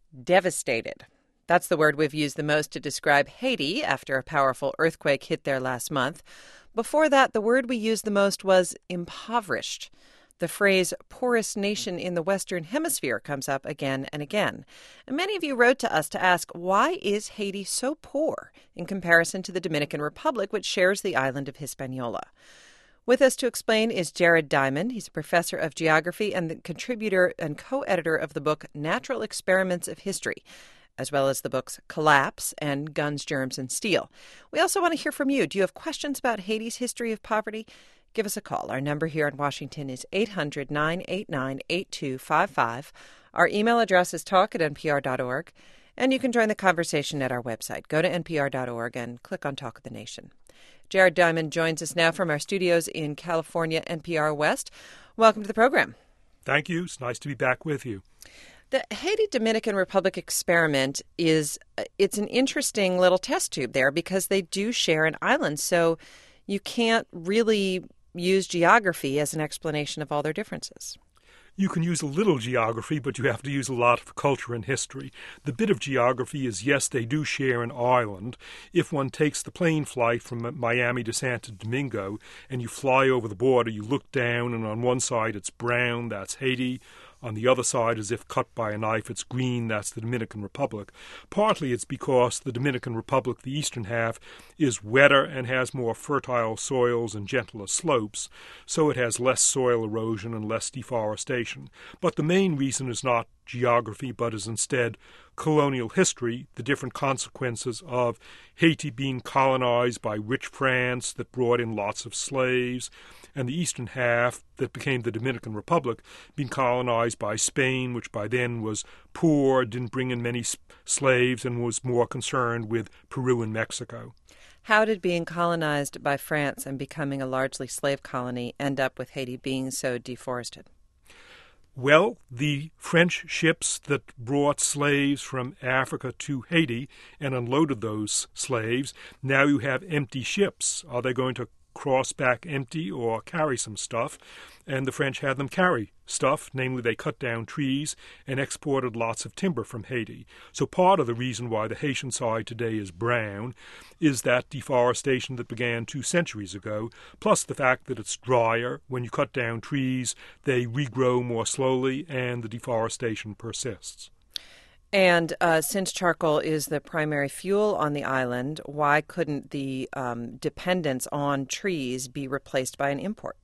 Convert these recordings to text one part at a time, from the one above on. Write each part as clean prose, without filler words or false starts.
Devastated. That's the word we've used the most to describe Haiti after a powerful earthquake hit there last month. Before that, the word we used the most was impoverished. The phrase poorest nation in the Western Hemisphere comes up again and again. And many of you wrote to us to ask, why is Haiti so poor in comparison to the Dominican Republic, which shares the island of Hispaniola? With us to explain is Jared Diamond. He's a professor of geography and the contributor and co-editor of the book Natural Experiments of History, as well as the books Collapse and Guns, Germs, and Steel. We also want to hear from you. Do you have questions about Haiti's history of poverty? Give us a call. Our number here in Washington is 800-989-8255. Our email address is talk@npr.org, and you can join the conversation at our website. Go to npr.org and click on Talk of the Nation. Jared Diamond joins us now from our studios in California, NPR West. Welcome to the program. Thank you. It's nice to be back with you. The Haiti-Dominican Republic experiment it's an interesting little test tube there because they do share an island, so you can't really use geography as an explanation of all their differences. You can use a little geography, but you have to use a lot of culture and history. The bit of geography is, yes, they do share an island. If one takes the plane flight from Miami to Santo Domingo and you fly over the border, you look down, and on one side it's brown, that's Haiti. On the other side, as if cut by a knife, it's green, that's the Dominican Republic. Partly it's because the Dominican Republic, the eastern half, is wetter and has more fertile soils and gentler slopes, so it has less soil erosion and less deforestation. But the main reason is not geography, but is instead colonial history, the different consequences of Haiti being colonized by rich France that brought in lots of slaves, and the eastern half that became the Dominican Republic being colonized by Spain, which by then was poor, didn't bring in many slaves, and was more concerned with Peru and Mexico. How did being colonized by France and becoming a largely slave colony end up with Haiti being so deforested? Well, the French ships that brought slaves from Africa to Haiti and unloaded those slaves, now you have empty ships. Are they going to cross back empty or carry some stuff? And the French had them carry stuff, namely they cut down trees and exported lots of timber from Haiti. So part of the reason why the Haitian side today is brown is that deforestation that began 2 centuries ago, plus the fact that it's drier. When you cut down trees, they regrow more slowly and the deforestation persists. And since charcoal is the primary fuel on the island, why couldn't the dependence on trees be replaced by an import?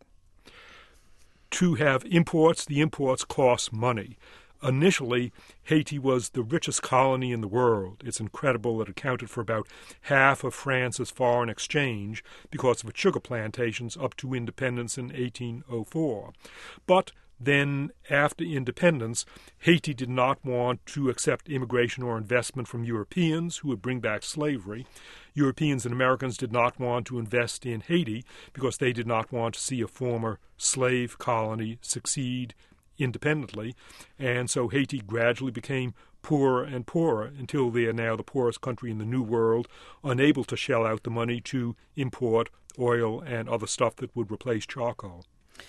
To have imports, the imports cost money. Initially, Haiti was the richest colony in the world. It's incredible that it accounted for about half of France's foreign exchange because of its sugar plantations up to independence in 1804. But then, after independence, Haiti did not want to accept immigration or investment from Europeans who would bring back slavery. Europeans and Americans did not want to invest in Haiti because they did not want to see a former slave colony succeed independently. And so Haiti gradually became poorer and poorer until they are now the poorest country in the New World, unable to shell out the money to import oil and other stuff that would replace charcoal.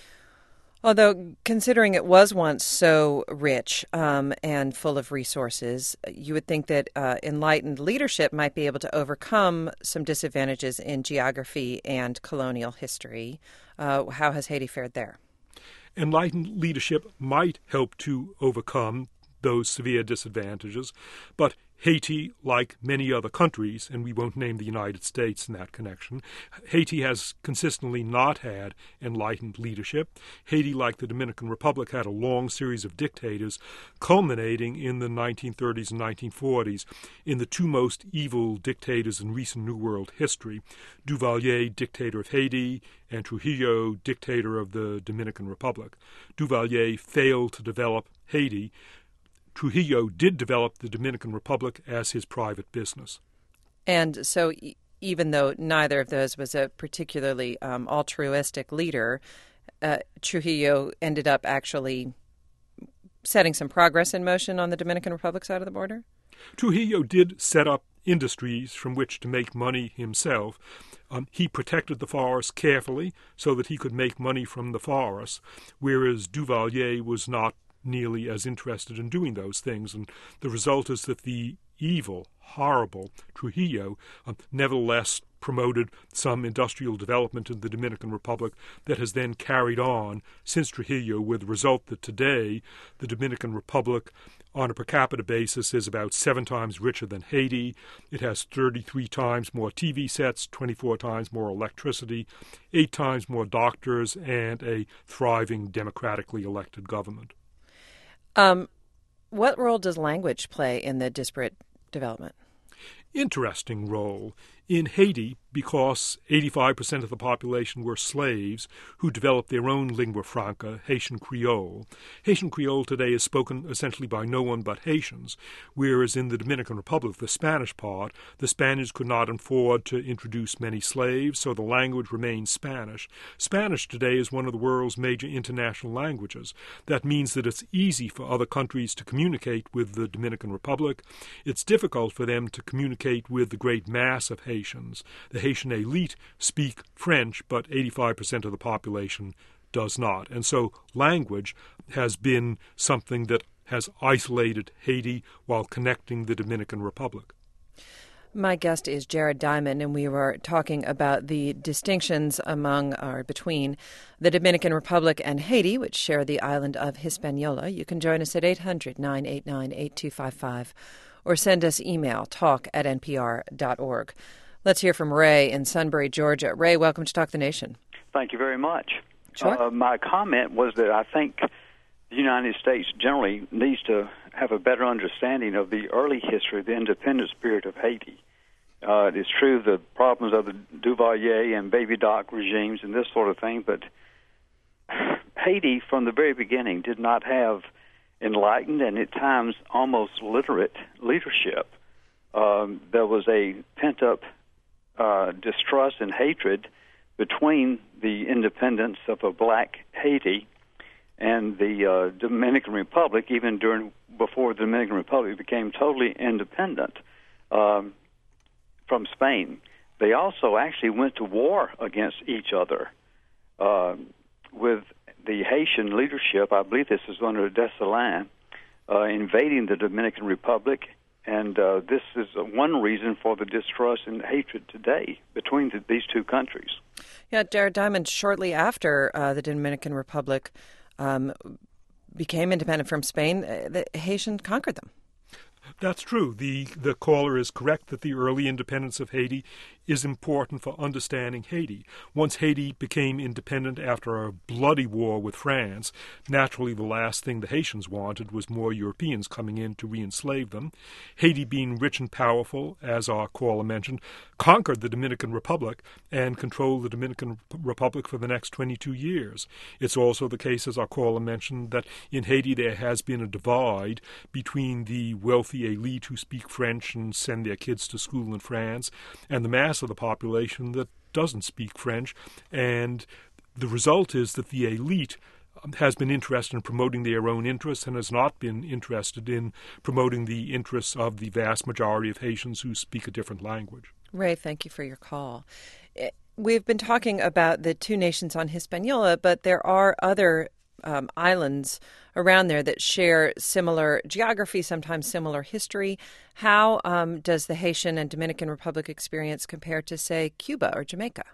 Although, considering it was once so rich and full of resources, you would think that enlightened leadership might be able to overcome some disadvantages in geography and colonial history. How has Haiti fared there? Enlightened leadership might help to overcome those severe disadvantages, but Haiti, like many other countries, and we won't name the United States in that connection, Haiti has consistently not had enlightened leadership. Haiti, like the Dominican Republic, had a long series of dictators, culminating in the 1930s and 1940s in the 2 most evil dictators in recent New World history, Duvalier, dictator of Haiti, and Trujillo, dictator of the Dominican Republic. Duvalier failed to develop Haiti. Trujillo did develop the Dominican Republic as his private business. And so even though neither of those was a particularly altruistic leader, Trujillo ended up actually setting some progress in motion on the Dominican Republic side of the border? Trujillo did set up industries from which to make money himself. He protected the forest carefully so that he could make money from the forest, whereas Duvalier was not nearly as interested in doing those things. And the result is that the evil, horrible Trujillo nevertheless promoted some industrial development in the Dominican Republic that has then carried on since Trujillo, with the result that today the Dominican Republic, on a per capita basis, is about 7 times richer than Haiti. It has 33 times more TV sets, 24 times more electricity, 8 times more doctors, and a thriving democratically elected government. What role does language play in the disparate development? Interesting role. In Haiti, because 85% of the population were slaves who developed their own lingua franca, Haitian Creole. Haitian Creole today is spoken essentially by no one but Haitians, whereas in the Dominican Republic, the Spanish part, the Spaniards could not afford to introduce many slaves, so the language remains Spanish. Spanish today is one of the world's major international languages. That means that it's easy for other countries to communicate with the Dominican Republic. It's difficult for them to communicate with the great mass of Haitians. The Haitian elite speak French, but 85% of the population does not. And so language has been something that has isolated Haiti while connecting the Dominican Republic. My guest is Jared Diamond, and we were talking about the distinctions between the Dominican Republic and Haiti, which share the island of Hispaniola. You can join us at 800-989-8255 or send us email, talk@npr.org. Let's hear from Ray in Sunbury, Georgia. Ray, welcome to Talk the Nation. Thank you very much. Sure. My comment was that I think the United States generally needs to have a better understanding of the early history of the independence period of Haiti. It's true the problems of the Duvalier and Baby Doc regimes and this sort of thing, but Haiti from the very beginning did not have enlightened and at times almost literate leadership. There was a pent-up distrust and hatred between the independence of a black Haiti and the Dominican Republic, even before the Dominican Republic became totally independent from Spain. They also actually went to war against each other with the Haitian leadership. I believe this is under Dessalines, invading the Dominican Republic. And this is one reason for the distrust and hatred today between these two countries. Yeah, Jared Diamond, shortly after the Dominican Republic became independent from Spain, the Haitians conquered them. That's true. The caller is correct that the early independence of Haiti is important for understanding Haiti. Once Haiti became independent after a bloody war with France, naturally the last thing the Haitians wanted was more Europeans coming in to re-enslave them. Haiti, being rich and powerful, as our caller mentioned, conquered the Dominican Republic and controlled the Dominican Republic for the next 22 years. It's also the case, as our caller mentioned, that in Haiti there has been a divide between the wealthy elite who speak French and send their kids to school in France and the mass of the population that doesn't speak French. And the result is that the elite has been interested in promoting their own interests and has not been interested in promoting the interests of the vast majority of Haitians who speak a different language. Ray, thank you for your call. We've been talking about the two nations on Hispaniola, but there are other islands around there that share similar geography, sometimes similar history. How does the Haitian and Dominican Republic experience compare to, say, Cuba or Jamaica?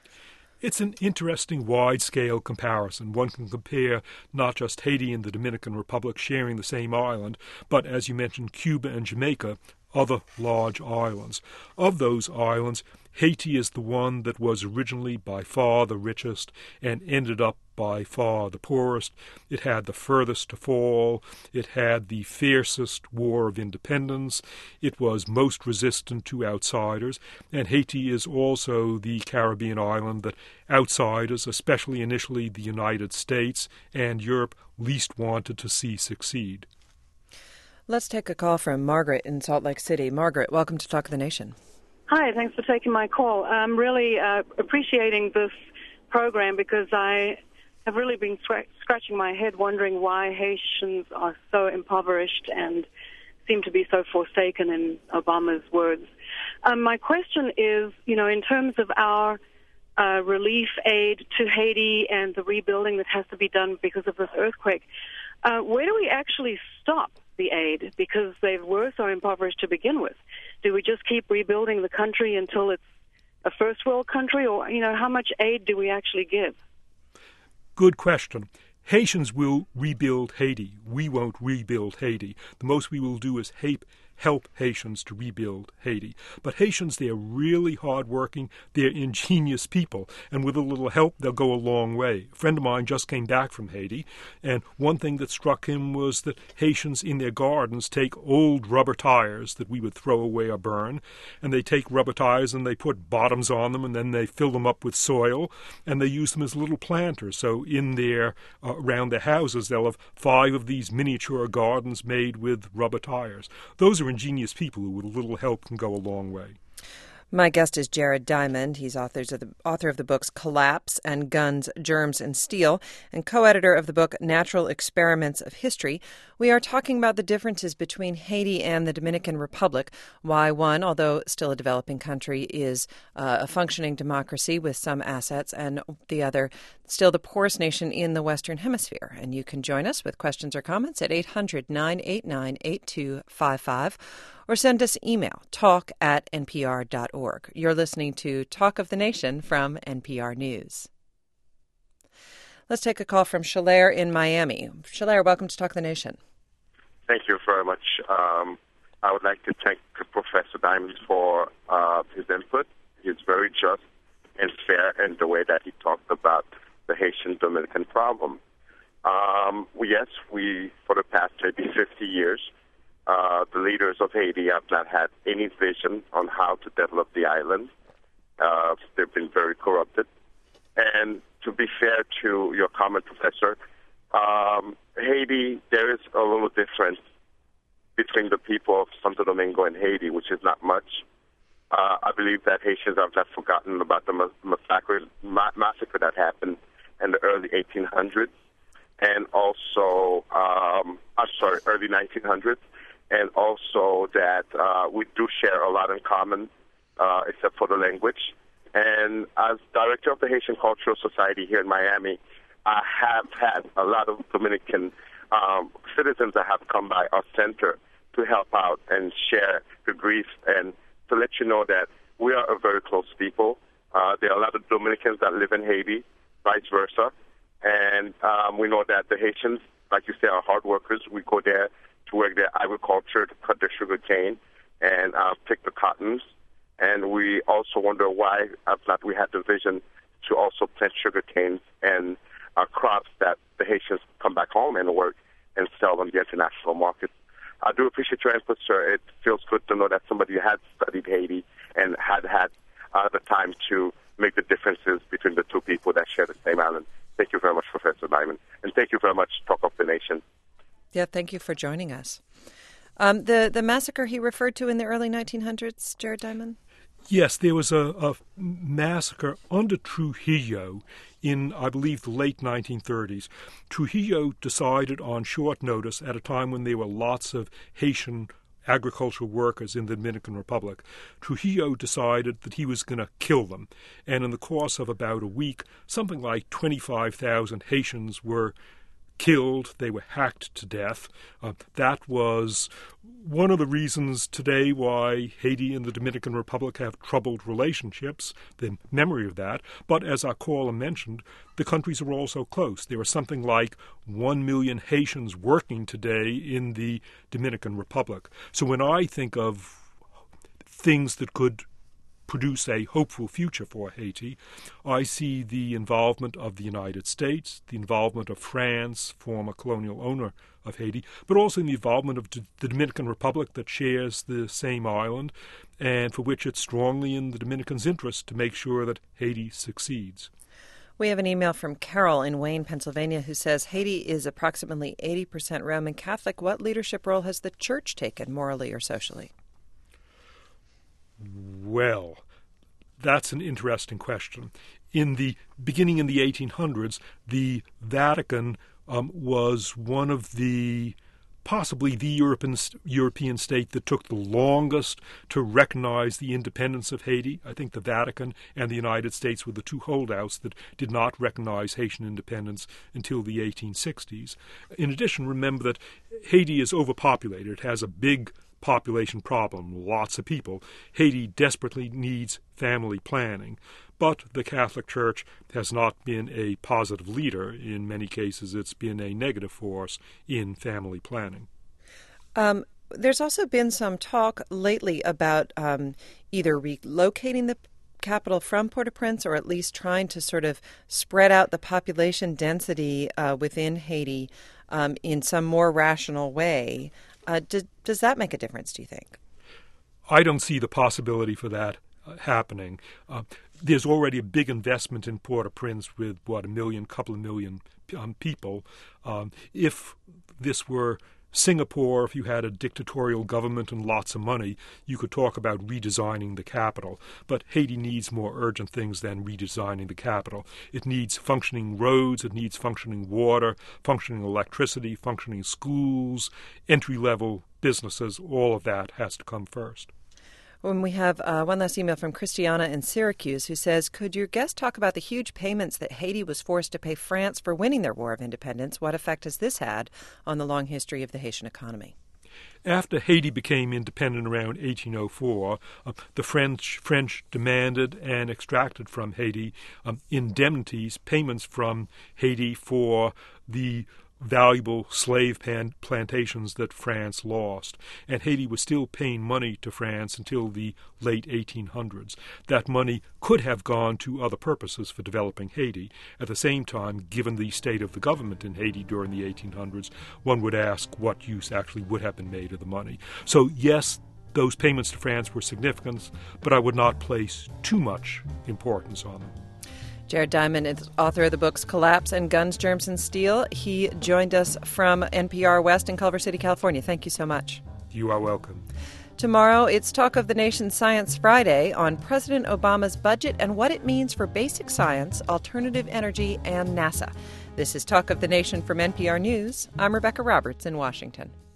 It's an interesting wide-scale comparison. One can compare not just Haiti and the Dominican Republic sharing the same island, but, as you mentioned, Cuba and Jamaica, other large islands. Of those islands, Haiti is the one that was originally by far the richest and ended up by far the poorest. It had the furthest to fall. It had the fiercest war of independence. It was most resistant to outsiders. And Haiti is also the Caribbean island that outsiders, especially initially the United States and Europe, least wanted to see succeed. Let's take a call from Margaret in Salt Lake City. Margaret, welcome to Talk of the Nation. Hi, thanks for taking my call. I'm really appreciating this program because I have really been scratching my head wondering why Haitians are so impoverished and seem to be so forsaken, in Obama's words. My question is, in terms of our relief aid to Haiti and the rebuilding that has to be done because of this earthquake, where do we actually stop the aid? Because they were so impoverished to begin with. Do we just keep rebuilding the country until it's a first world country? Or, how much aid do we actually give? Good question. Haitians will rebuild Haiti. We won't rebuild Haiti. The most we will do is help Haitians to rebuild Haiti. But Haitians, they're really hardworking, they're ingenious people, and with a little help, they'll go a long way. A friend of mine just came back from Haiti, and one thing that struck him was that Haitians in their gardens take old rubber tires that we would throw away or burn, and they take rubber tires and they put bottoms on them, and then they fill them up with soil, and they use them as little planters. So in their around their houses, they'll have 5 of these miniature gardens made with rubber tires. Those are ingenious people who, with a little help, can go a long way. My guest is Jared Diamond. He's author of the books Collapse and Guns, Germs, and Steel, and co-editor of the book Natural Experiments of History. We are talking about the differences between Haiti and the Dominican Republic, why one, although still a developing country, is a functioning democracy with some assets, and the other, still the poorest nation in the Western Hemisphere. And you can join us with questions or comments at 800-989-8255. or send us email, talk@npr.org. You're listening to Talk of the Nation from NPR News. Let's take a call from Shalair in Miami. Shalair, welcome to Talk of the Nation. Thank you very much. I would like to thank Professor Diamond for his input. He's very just and fair in the way that he talked about the Haitian-Dominican problem. Yes, for the past maybe 50 years, the leaders of Haiti have not had any vision on how to develop the island. They've been very corrupted. And to be fair to your comment, Professor, Haiti, there is a little difference between the people of Santo Domingo and Haiti, which is not much. I believe that Haitians have not forgotten about the massacre that happened in the early 1800s, and also, early 1900s. And also that we do share a lot in common, except for the language. And as director of the Haitian Cultural Society here in Miami, I have had a lot of Dominican citizens that have come by our center to help out and share the grief and to let you know that we are a very close people. There are a lot of Dominicans that live in Haiti, vice versa. And we know that the Haitians, like you say, are hard workers. We go there to work their agriculture, to cut their sugar cane and pick the cottons. And we also wonder why we had the vision to also plant sugar canes and crops that the Haitians come back home and work and sell on the international market. I do appreciate your input, sir. It feels good to know that somebody had studied Haiti and had the time to make the differences between the two people that share the same island. Thank you very much, Professor Diamond. And thank you very much, Talk of the Nation. Yeah, thank you for joining us. The massacre he referred to in the early 1900s, Jared Diamond? Yes, there was a massacre under Trujillo in, I believe, the late 1930s. Trujillo decided on short notice at a time when there were lots of Haitian agricultural workers in the Dominican Republic. Trujillo decided that he was going to kill them. And in the course of about a week, something like 25,000 Haitians were killed. They were hacked to death. That was one of the reasons today why Haiti and the Dominican Republic have troubled relationships, the memory of that. But as our caller mentioned, the countries are also close. There are something like 1 million Haitians working today in the Dominican Republic. So when I think of things that could produce a hopeful future for Haiti, I see the involvement of the United States, the involvement of France, former colonial owner of Haiti, but also in the involvement of the Dominican Republic that shares the same island and for which it's strongly in the Dominicans' interest to make sure that Haiti succeeds. We have an email from Carol in Wayne, Pennsylvania, who says Haiti is approximately 80% Roman Catholic. What leadership role has the church taken morally or socially? Well, that's an interesting question. In the beginning in the 1800s, the Vatican was one of the possibly the European state that took the longest to recognize the independence of Haiti. I think the Vatican and the United States were the two holdouts that did not recognize Haitian independence until the 1860s. In addition, remember that Haiti is overpopulated. It has a big population problem, lots of people. Haiti desperately needs family planning. But the Catholic Church has not been a positive leader. In many cases, it's been a negative force in family planning. There's also been some talk lately about either relocating the capital from Port-au-Prince or at least trying to sort of spread out the population density within Haiti in some more rational way. Does that make a difference, do you think? I don't see the possibility for that happening. There's already a big investment in Port-au-Prince with, couple of million people. If this were Singapore, if you had a dictatorial government and lots of money, you could talk about redesigning the capital. But Haiti needs more urgent things than redesigning the capital. It needs functioning roads, it needs functioning water, functioning electricity, functioning schools, entry-level businesses. All of that has to come first. When we have one last email from Christiana in Syracuse, who says, could your guest talk about the huge payments that Haiti was forced to pay France for winning their War of Independence? What effect has this had on the long history of the Haitian economy? After Haiti became independent around 1804, the French demanded and extracted from Haiti indemnities, payments from Haiti for the valuable slave plantations that France lost. And Haiti was still paying money to France until the late 1800s. That money could have gone to other purposes for developing Haiti. At the same time, given the state of the government in Haiti during the 1800s, one would ask what use actually would have been made of the money. So yes, those payments to France were significant, but I would not place too much importance on them. Jared Diamond is author of the books Collapse and Guns, Germs, and Steel. He joined us from NPR West in Culver City, California. Thank you so much. You are welcome. Tomorrow, it's Talk of the Nation Science Friday on President Obama's budget and what it means for basic science, alternative energy, and NASA. This is Talk of the Nation from NPR News. I'm Rebecca Roberts in Washington.